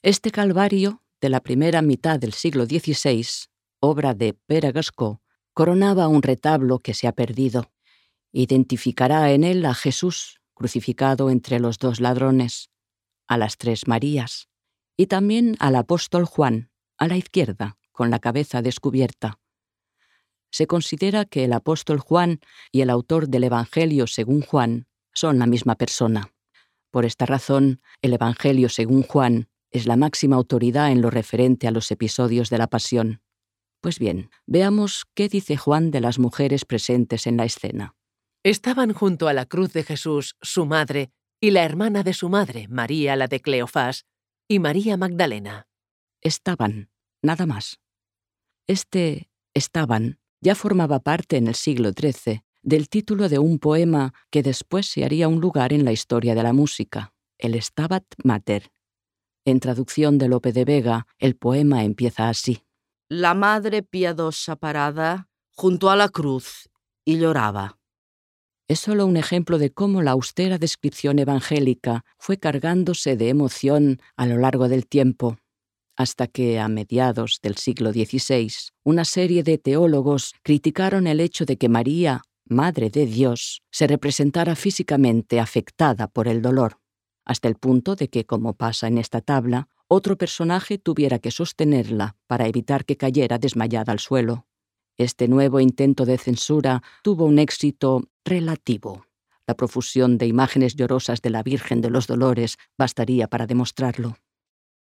Este Calvario, de la primera mitad del siglo XVI, obra de Pere Gascó, coronaba un retablo que se ha perdido. Identificará en él a Jesús, crucificado entre los dos ladrones, a las tres Marías, y también al apóstol Juan, a la izquierda, con la cabeza descubierta. Se considera que el apóstol Juan y el autor del Evangelio según Juan son la misma persona. Por esta razón, el Evangelio según Juan es la máxima autoridad en lo referente a los episodios de la Pasión. Pues bien, veamos qué dice Juan de las mujeres presentes en la escena. Estaban junto a la cruz de Jesús su madre y la hermana de su madre, María la de Cleofás, y María Magdalena. Estaban, nada más. Este estaban ya formaba parte en el siglo XIII del título de un poema que después se haría un lugar en la historia de la música, el Stabat Mater. En traducción de Lope de Vega, el poema empieza así. La madre piadosa parada junto a la cruz y lloraba. Es solo un ejemplo de cómo la austera descripción evangélica fue cargándose de emoción a lo largo del tiempo, hasta que, a mediados del siglo XVI, una serie de teólogos criticaron el hecho de que María, Madre de Dios, se representara físicamente afectada por el dolor, hasta el punto de que, como pasa en esta tabla, otro personaje tuviera que sostenerla para evitar que cayera desmayada al suelo. Este nuevo intento de censura tuvo un éxito relativo. La profusión de imágenes llorosas de la Virgen de los Dolores bastaría para demostrarlo.